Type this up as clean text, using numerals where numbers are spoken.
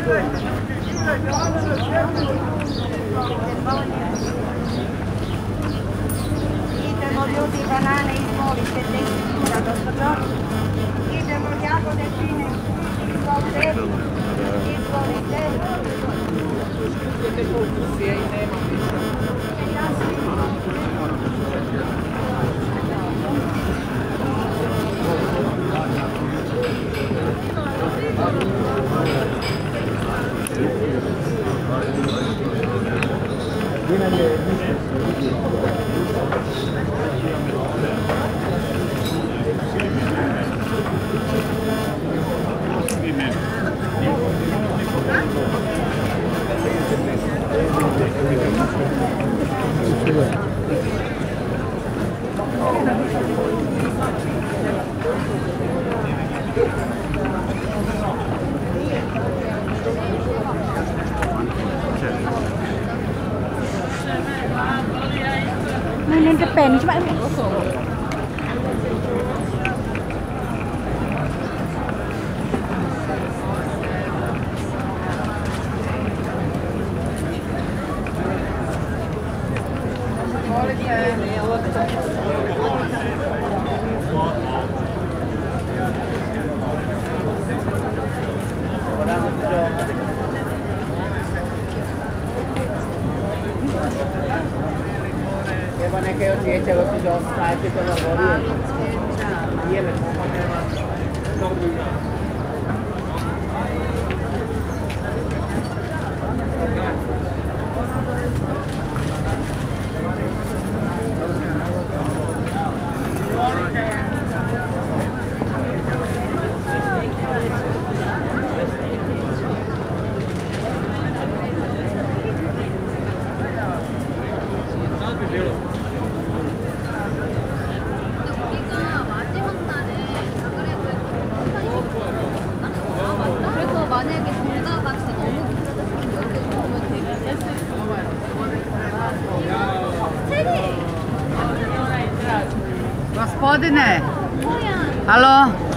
Idemo ljudi, banane, izvolite, tekstura, dobro. Idemo jagode, fine, izvolite, izvolite. Nên cái pen chứ bạn. Non è che oggi c'è lo più stati per lavorare. Io le Gospodine, alo?